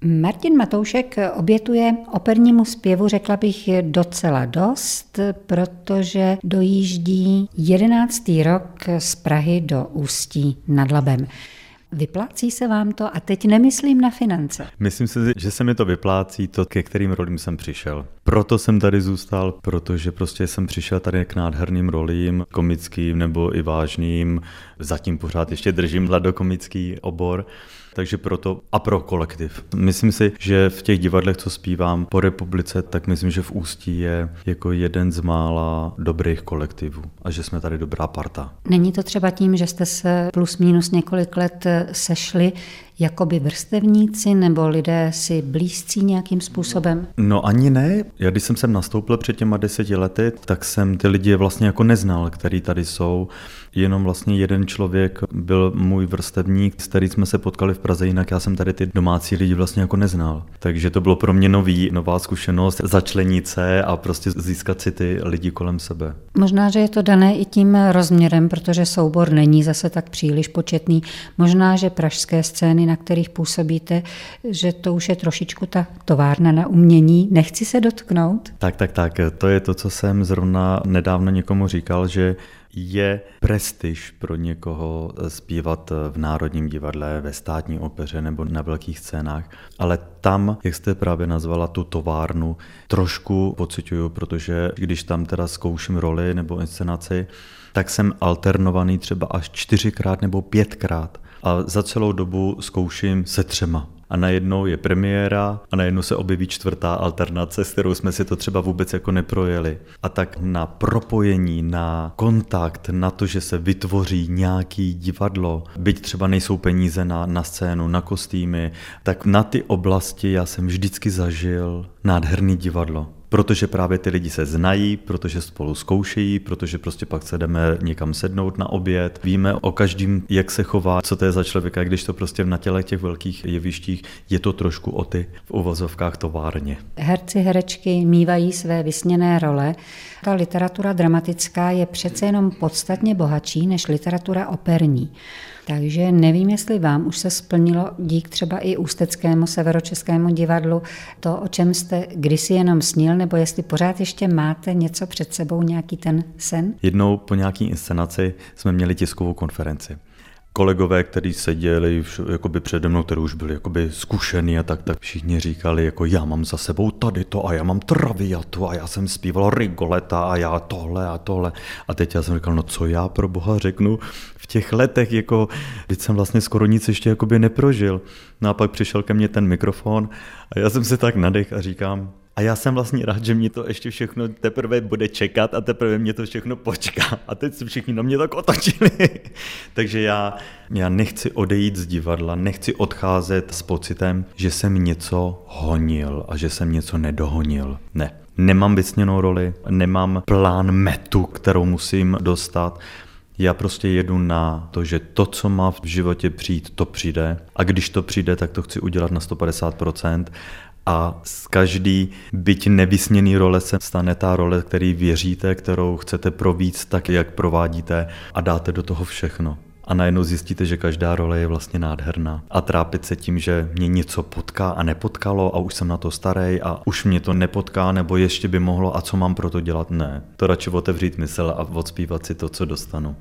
Martin Matoušek obětuje opernímu zpěvu, řekla bych, docela dost, protože dojíždí 11. rok z Prahy do Ústí nad Labem. Vyplácí se vám to? A teď nemyslím na finance. Myslím si, že se mi to vyplácí, to, ke kterým rolím jsem přišel. Proto jsem tady zůstal, protože prostě jsem přišel tady k nádherným rolím, komickým nebo i vážným. Zatím pořád ještě držím mladokomický obor. Takže proto a pro kolektiv. Myslím si, že v těch divadlech, co zpívám po republice, tak myslím, že v Ústí je jako jeden z mála dobrých kolektivů a že jsme tady dobrá parta. Není to třeba tím, že jste se plus minus několik let sešli jakoby vrstevníci nebo lidé si blízcí nějakým způsobem? No ani ne. Já když jsem sem nastoupil před těma 10 lety, tak jsem ty lidi vlastně jako neznal, který tady jsou. Jenom vlastně jeden člověk byl můj vrstevník, s kterým jsme se potkali v Praze, jinak já jsem tady ty domácí lidi vlastně jako neznal. Takže to bylo pro mě nová zkušenost, začlenit se a prostě získat si ty lidi kolem sebe. Možná, že je to dané i tím rozměrem, protože soubor není zase tak příliš početný. Možná, že pražské scény, na kterých působíte, že to už je trošičku ta továrna na umění. Nechci se dotknout? Tak. To je to, co jsem zrovna nedávno někomu říkal, že je prestiž pro někoho zpívat v Národním divadle, ve Státní opeře nebo na velkých scénách. Ale tam, jak jste právě nazvala tu továrnu, trošku pociťuju, protože když tam teda zkouším roli nebo inscenaci, tak jsem alternovaný třeba až 4x nebo 5x. A za celou dobu zkouším se 3. A najednou je premiéra a najednou se objeví 4. alternace, s kterou jsme si to třeba vůbec jako neprojeli. A tak na propojení, na kontakt, na to, že se vytvoří nějaký divadlo, byť třeba nejsou peníze na scénu, na kostýmy, tak na ty oblasti já jsem vždycky zažil nádherný divadlo. Protože právě ty lidi se znají, protože spolu zkoušejí, protože prostě pak se jdeme někam sednout na oběd. Víme o každém, jak se chová, co to je za člověka, když to prostě na těch velkých jevištích je to trošku o ty v uvozovkách továrně. Herci, herečky mívají své vysněné role. Ta literatura dramatická je přece jenom podstatně bohatší než literatura operní. Takže nevím, jestli vám už se splnilo dík třeba i Ústeckému Severočeskému divadlu to, o čem jste kdysi jenom snil, nebo jestli pořád ještě máte něco před sebou, nějaký ten sen? Jednou po nějaký inscenaci jsme měli tiskovou konferenci. Kolegové, kteří seděli jakoby přede mnou, kteří už byli jakoby zkušený a tak všichni říkali, jako já mám za sebou tady to a já mám Traviatu a já jsem zpíval Rigoleta a já tohle a tohle. A teď já jsem říkal, no co já pro boha řeknu v těch letech, jako teď jsem vlastně skoro nic ještě jakoby neprožil. No a pak přišel ke mně ten mikrofon a já jsem se tak nadech a říkám, a já jsem vlastně rád, že mě to ještě všechno teprve bude čekat a teprve mě to všechno počká. A teď se všichni na mě tak otočili. Takže já nechci odejít z divadla, nechci odcházet s pocitem, že jsem něco honil a že jsem něco nedohonil. Ne, nemám vysněnou roli, nemám plán metu, kterou musím dostat. Já prostě jedu na to, že to, co má v životě přijít, to přijde. A když to přijde, tak to chci udělat na 150%. A z každý byť nevysněný role se stane ta role, který věříte, kterou chcete províct tak, jak provádíte a dáte do toho všechno. A najednou zjistíte, že každá role je vlastně nádherná. A trápit se tím, že mě něco potká a nepotkalo a už jsem na to starý a už mě to nepotká nebo ještě by mohlo a co mám pro to dělat? Ne. To radši otevřít mysl a odspívat si to, co dostanu.